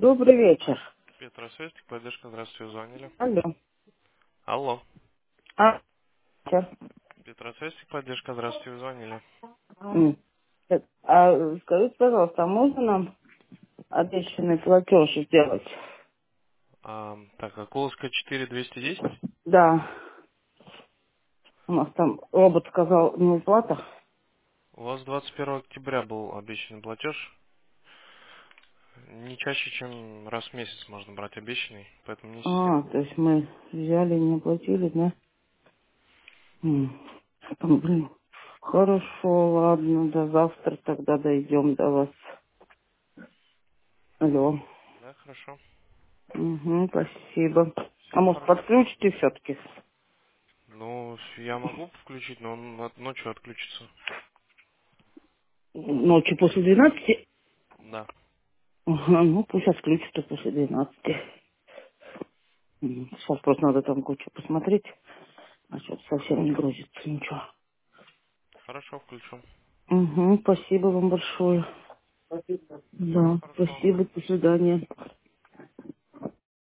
Добрый вечер. Петросвестик, поддержка, здравствуйте, звонили. Алло. Алло. А, вечер. Петросвестик, поддержка, здравствуйте, звонили. Скажите, пожалуйста, а можно нам обещанный платеж сделать? Так, Акуловская 4210. Да. У нас там робот сказал неуплата. У вас 21 октября был обещанный платеж. Не чаще, чем раз в месяц можно брать обещанный, поэтому несите. То есть мы взяли и не оплатили, да? Блин. Хорошо, ладно, до завтра тогда дойдем до вас. Алло. Да, хорошо. Угу, спасибо. А Все может хорошо. подключите все-таки? Ну, я могу включить, но он ночью отключится. Ночью после 12? Да. Ага, ну пусть отключится после 12. Сейчас просто надо там кучу посмотреть, а что-то совсем не грузится ничего. Хорошо, включу. Угу, спасибо вам большое. Всего Да, хорошего. спасибо, до свидания.